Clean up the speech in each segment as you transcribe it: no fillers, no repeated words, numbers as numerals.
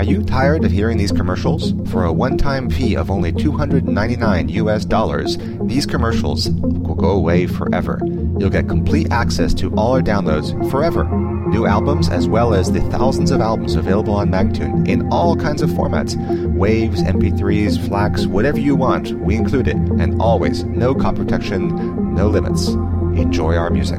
Are you tired of hearing these commercials? For a one-time fee of only $299, these commercials will go away forever. You'll get complete access to all our downloads forever. New albums as well as the thousands of albums available on Magnatune in all kinds of formats. Waves, MP3s, FLACs, whatever you want, we include it. And always, no copy protection, no limits. Enjoy our music.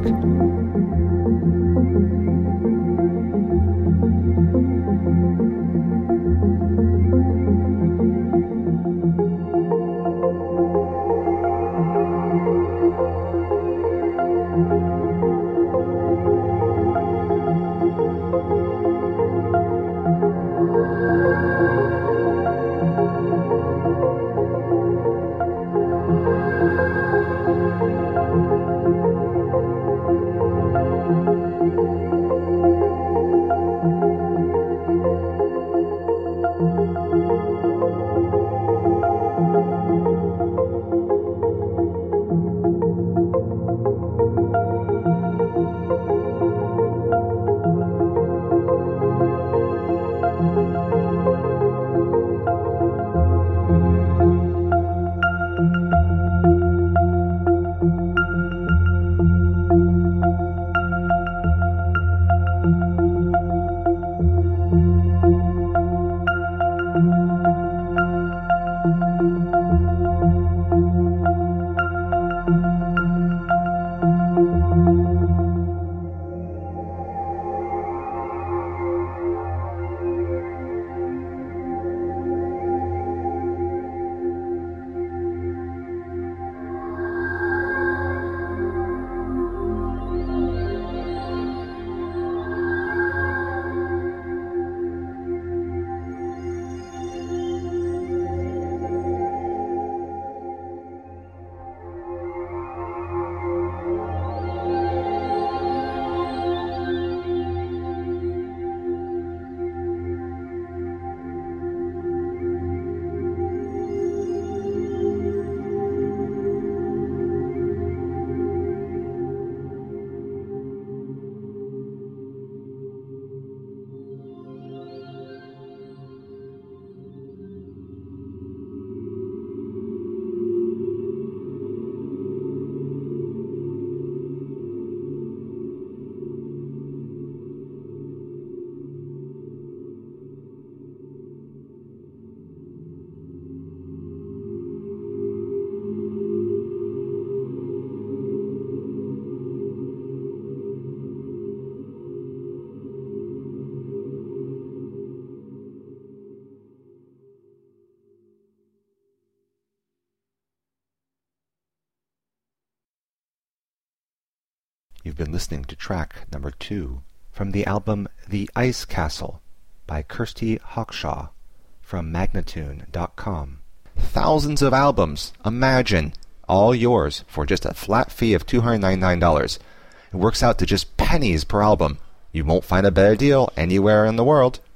You've been listening to track number 2 from the album The Ice Castle by Kirsty Hawkshaw from Magnatune.com. Thousands of albums, imagine, all yours for just a flat fee of $299. It works out to just pennies per album. You won't find a better deal anywhere in the world.